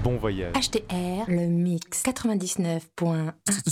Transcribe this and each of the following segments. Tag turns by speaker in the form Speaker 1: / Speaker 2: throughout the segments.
Speaker 1: Bon voyage.
Speaker 2: HTR, le mix 99.1.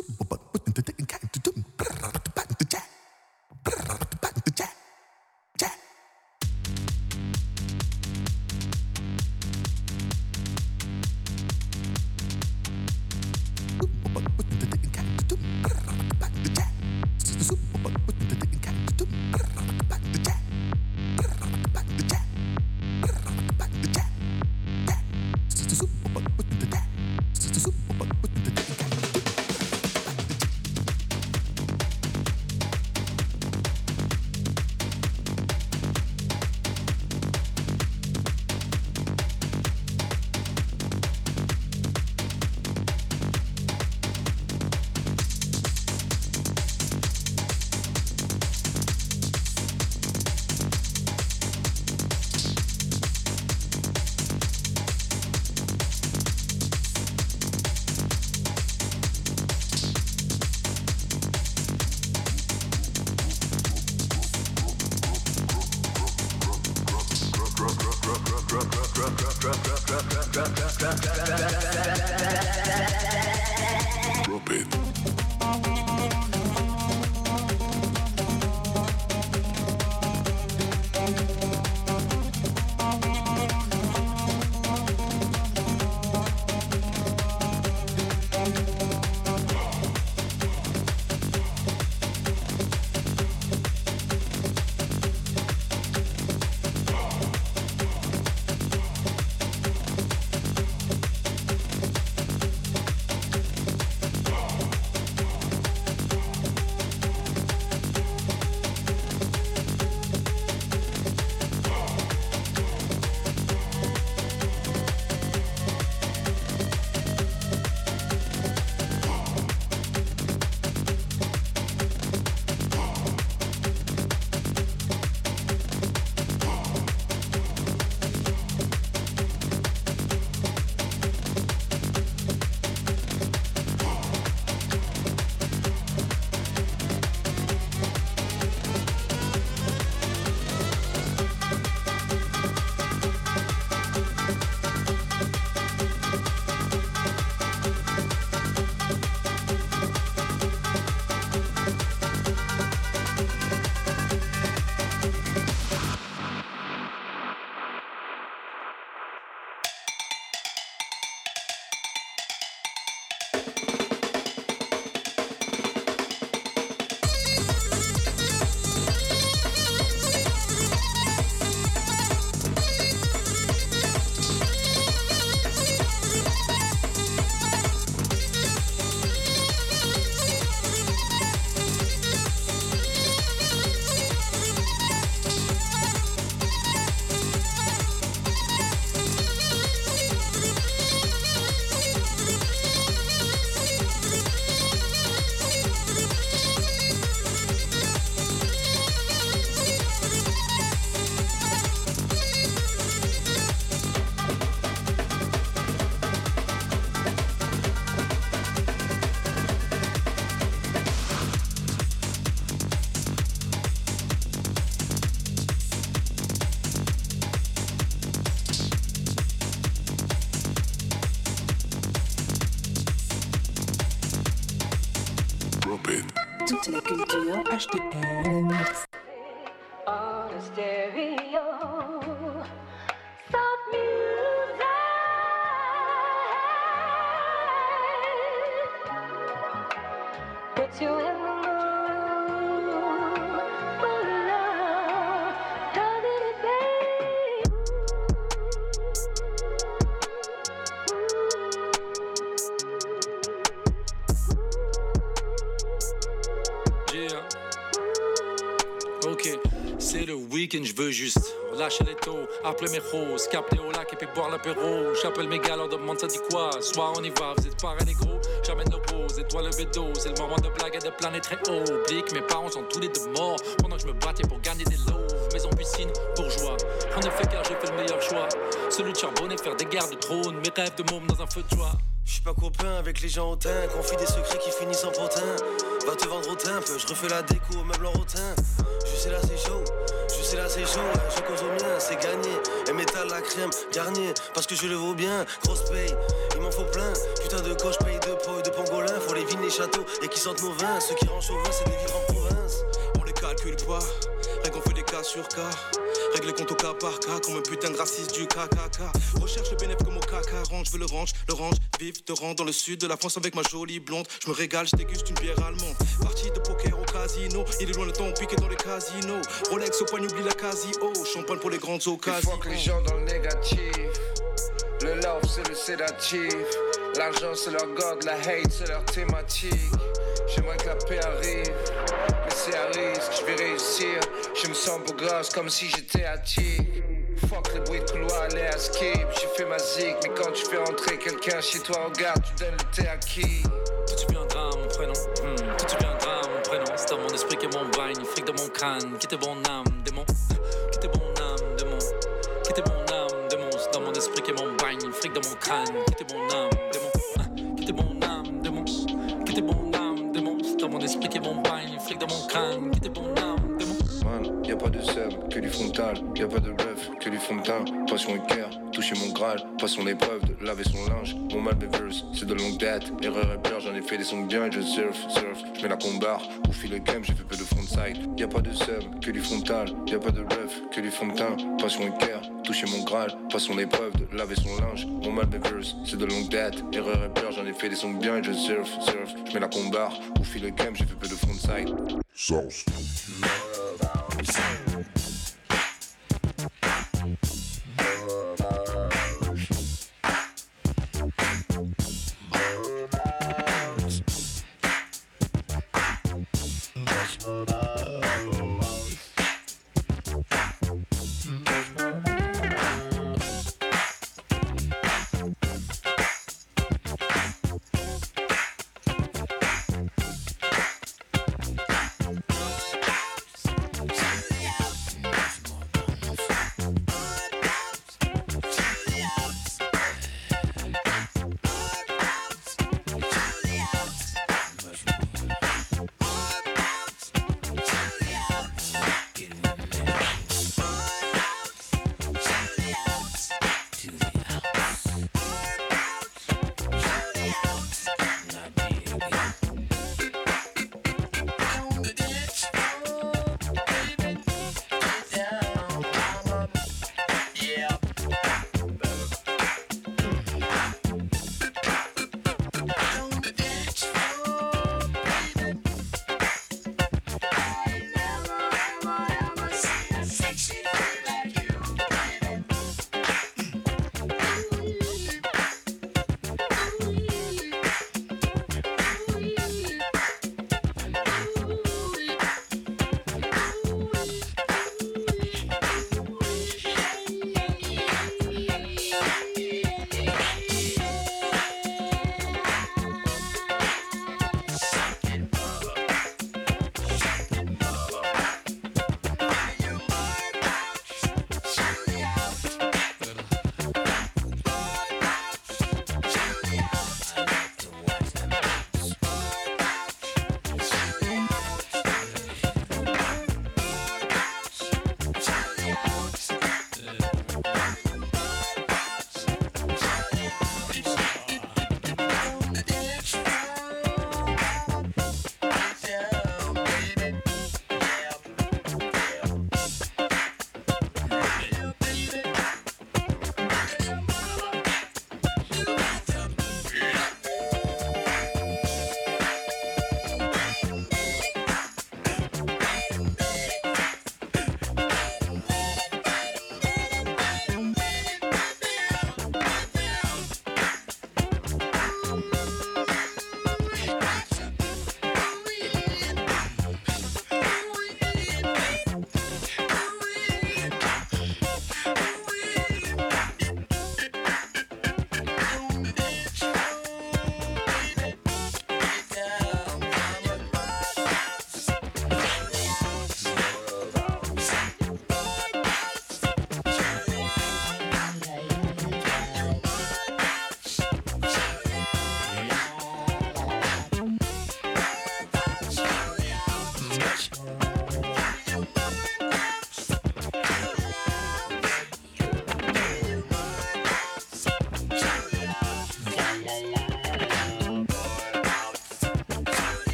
Speaker 3: Toute la culture HTR, le mix.
Speaker 4: On a stereo, soft music. Puts you in the mood for love. Doesn't it, babe?
Speaker 5: Yeah. Ok, c'est le week-end, je veux juste relâcher les taux, appeler mes roses, capter au lac et puis boire l'apéro. J'appelle mes gars, leur demande ça dit quoi. Soir on y va, vous êtes pareils négro. J'amène nos roses, étoiles le bédo. C'est le moment de blague et de planer très haut. Oublie que mes parents sont tous les deux morts pendant que je me battais pour gagner des loaves. Maison piscine, bourgeois. En effet car j'ai fait le meilleur choix, celui de charbonner, faire des guerres de trône. Mes rêves de môme dans un feu de joie.
Speaker 6: J'suis pas copain avec les gens hautains, confie des secrets qui finissent en potin. Va te vendre au timbre, je refais la déco au meuble en rotin. Je sais là c'est chaud, je c'est là c'est chaud, je cause au mien, c'est gagné. Et métal la crème, garnier, parce que je le vaux bien. Grosse paye, il m'en faut plein. Putain de coche, paye de pro et de pangolin. Faut les vignes, les châteaux et qui sentent nos vins. Ceux qui rendent chauvin, c'est des vivre en province.
Speaker 1: On les calcule pas, rien qu'on fait des cas sur cas. Règle les comptes au cas par cas, comme un putain de raciste du KKK. Recherche le bénéfice comme au caca, range, veux le range, vif, te rends dans le sud de la France avec ma jolie blonde. Je me régale, je déguste une bière allemande. Partie de poker au casino, il est loin le temps piqué dans les casinos. Rolex au poignet, oublie la Casio, champagne pour les grandes occasions.
Speaker 7: Il faut que les gens dans le négatif. Le love c'est le sédatif. L'argent c'est leur god, la hate c'est leur thématique. J'aimerais que la paix arrive, mais c'est à risque, je vais réussir. Je me sens beau gosse comme si j'étais attique. Fuck les bruits de couloir, les à skip. J'ai fait ma zig, mais quand tu fais entrer quelqu'un chez toi, regarde, tu donnes le thé à qui?
Speaker 5: Tout deviendra mon prénom, tout deviendra mon prénom. C'est dans mon esprit que mon bagne, fric dans mon crâne. Quittez mon âme, démon, quittez mon âme, démon. Quittez mon âme, démon. C'est dans mon esprit que mon bagne, fric dans mon crâne. Quittez mon âme, démon, quittez mon âme, démon. Quittez mon âme, démon. C'est dans mon esprit que mon bagne, fric dans mon crâne. Quittez mon âme, démon.
Speaker 7: Man, y'a pas de sub, que du frontal. Y'a pas de bluff, que du fond de teint. Passion et cœur, toucher mon Graal. Pas son épreuve de laver son linge. Mon mal verse, c'est de longue date. Erreur et peur, j'en ai fait des sons bien et je surf. Je mets la combarre, au fil le game, j'ai fait peu de frontside. Y'a pas de sub, que du frontal. Y'a pas de bluff, que du fond de teint. Passion et cœur, toucher mon Graal. Pas son épreuve de laver son linge. Mon mal verse, c'est de longue date. Erreur et peur, j'en ai fait des sons bien et je surf. Je mets la combarre, au fil le game, j'ai fait peu de frontside.
Speaker 8: Sauce.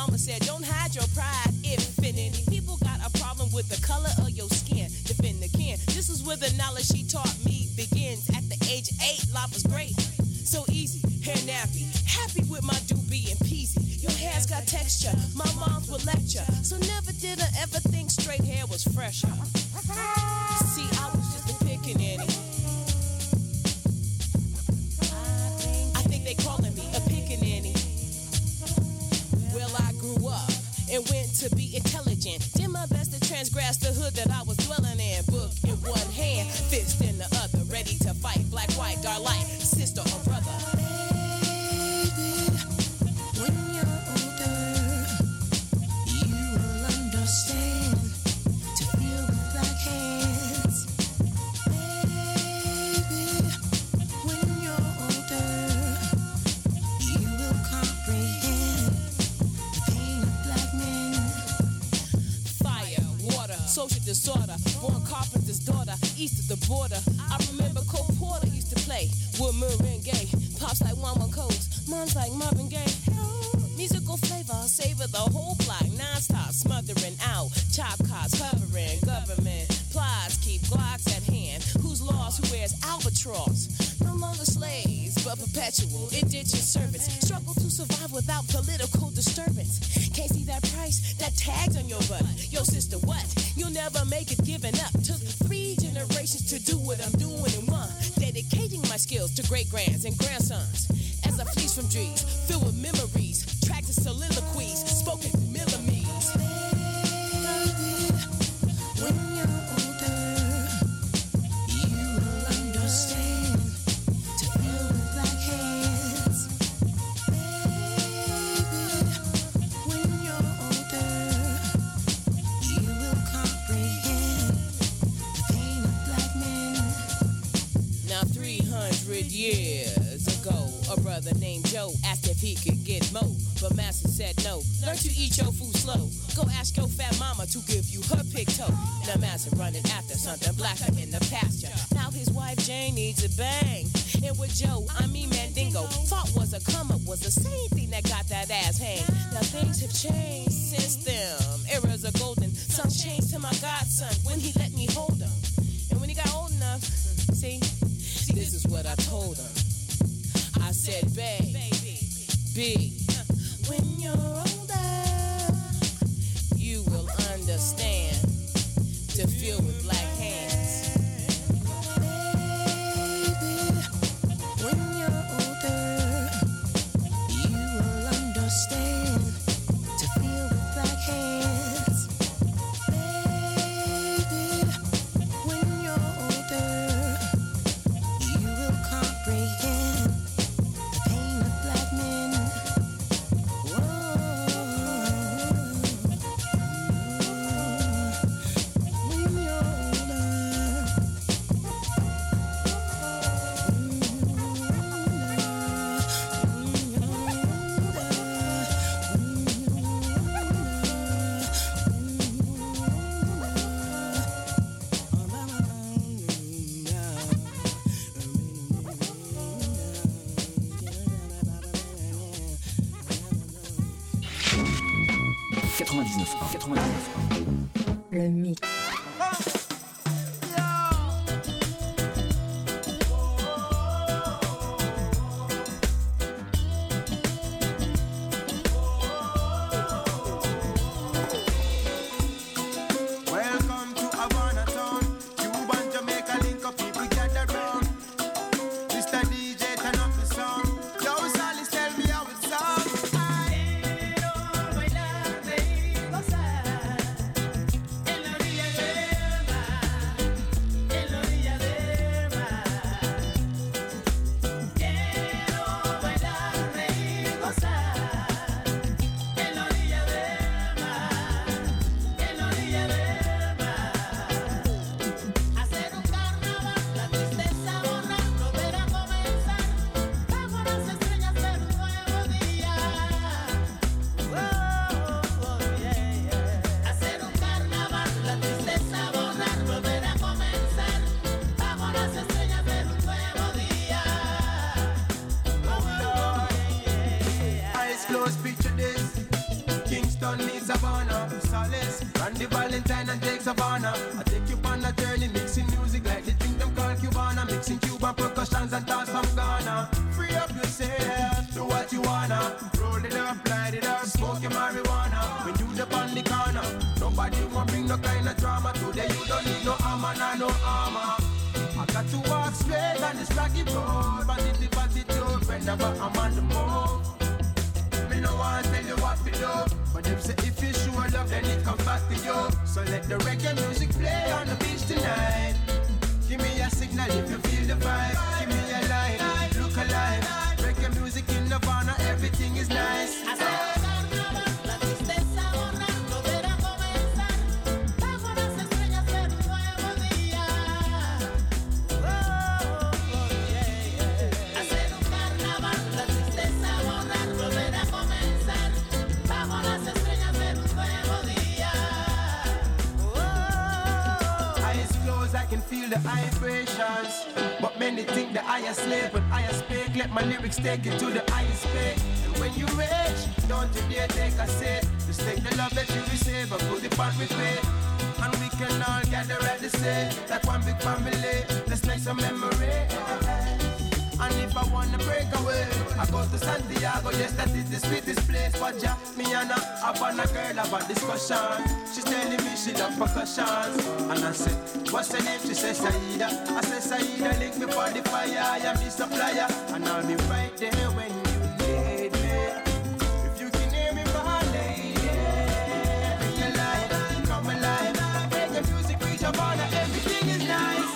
Speaker 8: mama said, don't hide your pride. If any people got a problem with the color of your skin, defend the kin. This is where the knowledge she taught me begins. At the age of 8, life was great. So easy, hair nappy. Happy with my doobie and peasy. Your hair's got texture, my mom's would lecture. So never did I ever think straight hair was fresher. See, I was just a pickaninny. I think they calling me a pickaninny. Well, I grew up and went to be intelligent. Did my best to transgress the hood that I was dwelling in. Book in one hand, fist in the other. Ready to fight, black, white, dark, light, sister or brother. Social disorder, born carpenter's daughter, east of the border. I remember Cole Porter used to play with merengue. Pops like Juan Coast, mom's like Marvin Gaye. Musical flavor, savor the whole block, non-stop, smothering out. Chop cars, covering, government plies, keep Glocks at hand. Who's lost, who wears albatross? No longer slaves, but perpetual indigent servants. Struggle to survive without political disturbance. Can't see that price, that tag's on your butt. Yo, sister, what? You'll never make it giving up. Took 3 generations to do what I'm doing in one. Dedicating my skills to great-grands and grandsons. As I fleece from dreams, filled with memories. Tracks and soliloquies, spoken millimeters. When you're older, you will understand. To feel with black hands. When you're older, you will comprehend the pain of black men. Now 300 years ago, a brother named Joe asked if he could get more, but master said no. Learn to eat your food slow. Go ask your fat mama to give you her pig toe. Now master running after something blacker in the pasture. Now his wife Jane needs a bang. And with Joe, I mean Mandingo. Thought was a come up was the same thing that got that ass hang. Now things have changed since then. Eras are golden. Some changed to my godson when he let me hold him. And when he got old enough, see, this is what I told him. I said, baby, when you're older, you will understand to feel with black hands. Baby, when you're older, you will understand to feel with black hands. Baby, when you're older, you will comprehend the pain of black men.
Speaker 2: Le mix.
Speaker 9: Welcome to Havana town. Cuban, Jamaica, link up, people gather round. Mr. DJ, turn up the sound. Yo, Sally, tell me how it sounds. Bailar, gozar, en la vida. Havana. I take you on a journey, mixing music like the thing them call Cubana, mixing Cuban percussions and dance from Ghana. Free up yourself, do what you wanna. Roll it up, light it up, smoke your marijuana. When you the on the corner, nobody won't bring no kind of drama. Today you don't need no armor, nah, no armor. I got to walk straight on this rocky road, but it's the attitude whenever I'm on the move. Me no want to tell you what to do, but them say if you show love, then it comes back to you. So let the reggae music play on the beach tonight. Give me a signal if you feel the vibe. Give me a line, look alive. Reggae music in Havana, everything is nice. Feel the vibrations, but many think that I am slave. When I speak, let my lyrics take it to the highest peak. And when you reach, don't you dare take a seat. Just take the love that you receive and put it on repeat. And we can all gather at the same, like one big family. Let's make some memory. And if I wanna break away, I go to Santiago. Yes, that is the sweetest place. But yeah, me and I have on a girl have a discussion. She's telling me she love percussions. And I said, what's her name? She says Saida. I said Saida, link me for the fire. I am the supplier, and I'll be right there when you need me. If you can hear me, my lady, bring your life, come alive. Reggae music, reach your border, everything is nice.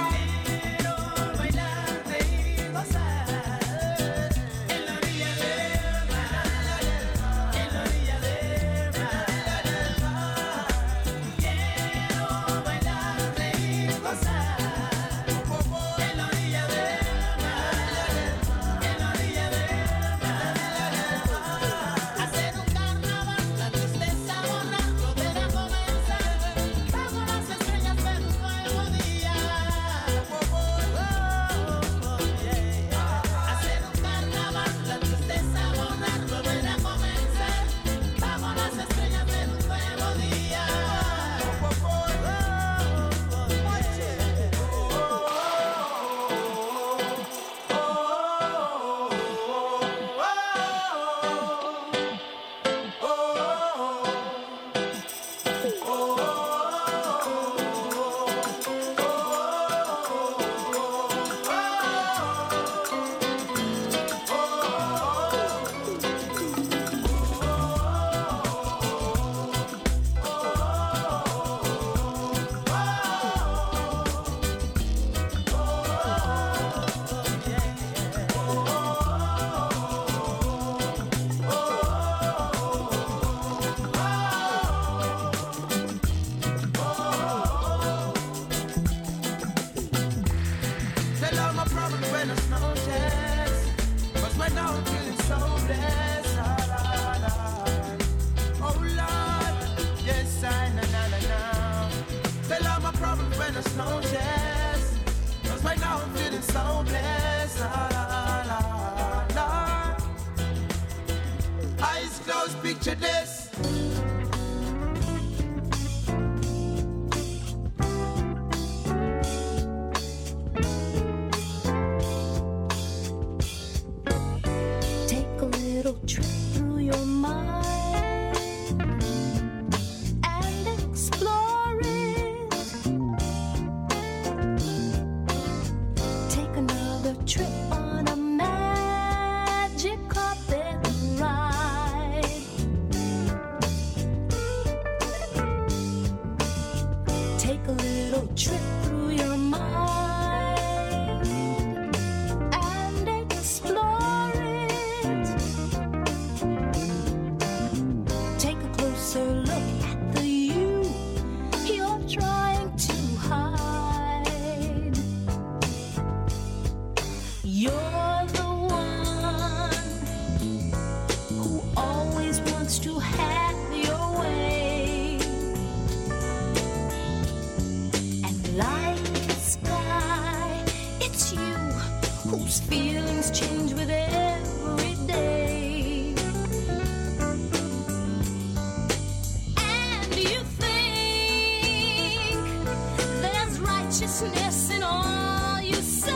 Speaker 9: Picture this.
Speaker 2: Take a little trip through your mind and explore it. Take another trip on a magic carpet ride. Take a little trip through your mind and explore it. Take a closer look at the you you're trying to hide. You're the one who always wants to have your way. And like the sky, it's you whose feelings change with every day. And you think righteousness in all you say.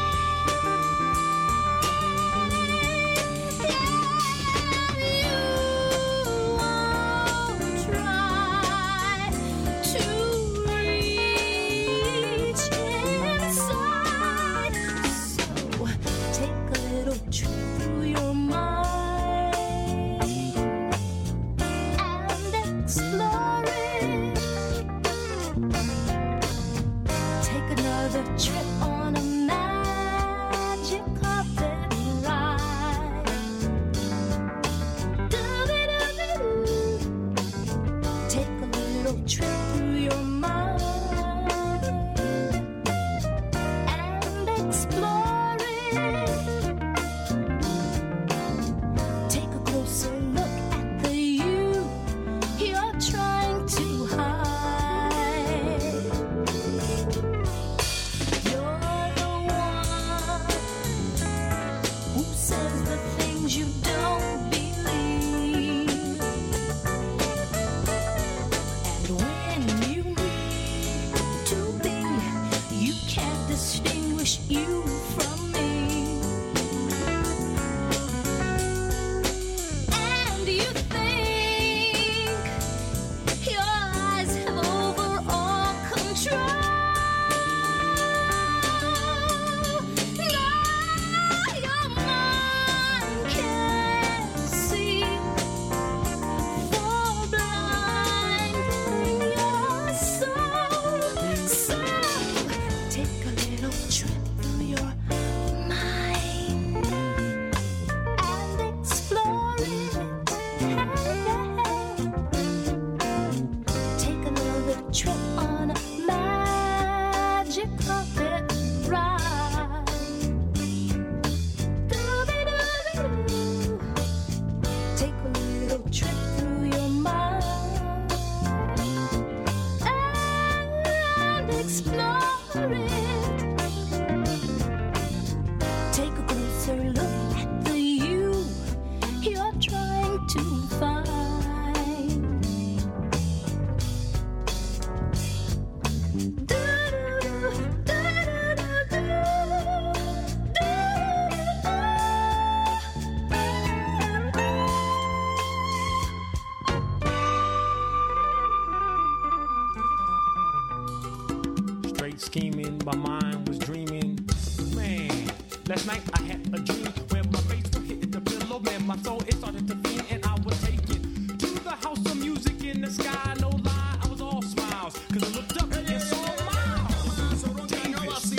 Speaker 10: Scheming, my mind was dreaming. Man, last night I had a dream where my face would hit the pillow. Man, my soul, it started to fiend and I was taken to the house of music in the sky. No lie, I was all smiles, cause I looked up and saw Miles Davis.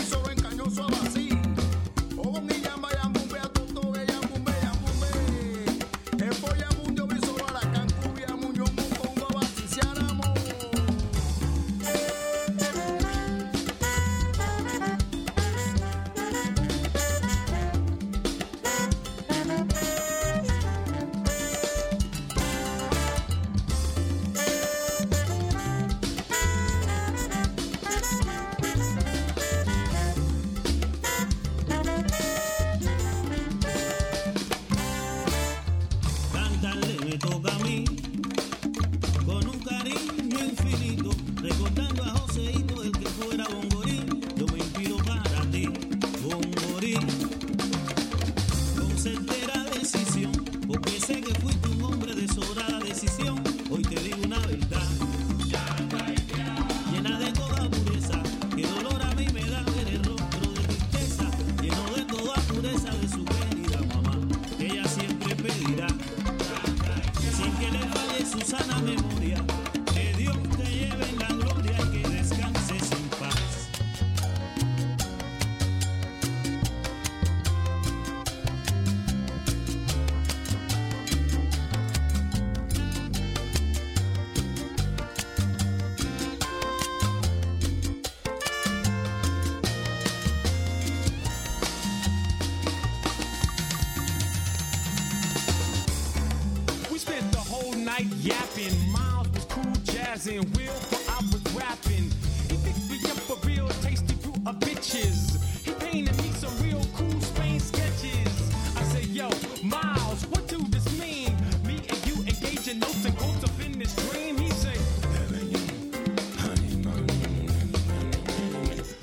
Speaker 10: Yapping, Miles was cool jazzing, Will, I was rapping. He picked me up a real tasty brew of bitches. He painted me some real cool Spain sketches. I said, yo, Miles, what do this mean? Me and you engaging notes and quotes up in this dream. He said,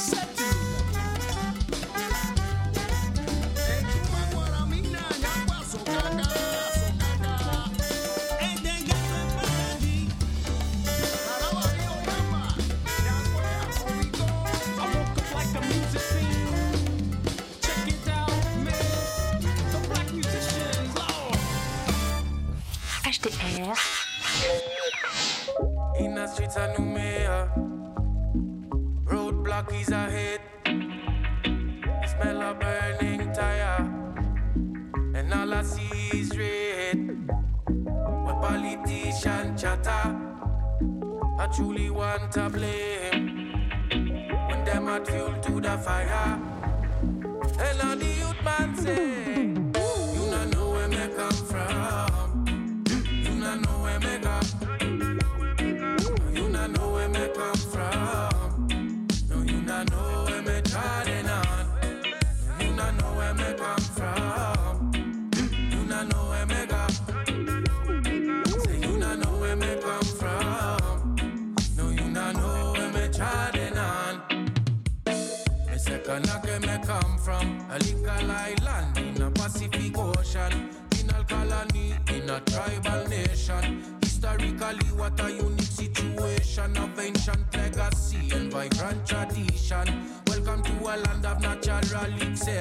Speaker 3: HDR.
Speaker 11: In the streets of Noumea, roadblock is ahead. Smell a burning tire, and all I see is red. When politicians chatter, I truly want to blame. When them add fuel to the fire, and all the youth man say, you don't know where me come from. You don't know where me go. You don't know where me come from. No, you don't know where me trying on. No, you don't know where me come from. You don't know where me go. Say you don't know where me come from. No, you don't know where me trying on. Me second where me come from. A little island in a Pacific Ocean. Penal colony in a tribal nation. Historically, what a unique situation of ancient legacy and vibrant tradition. Welcome to a land of natural elixir.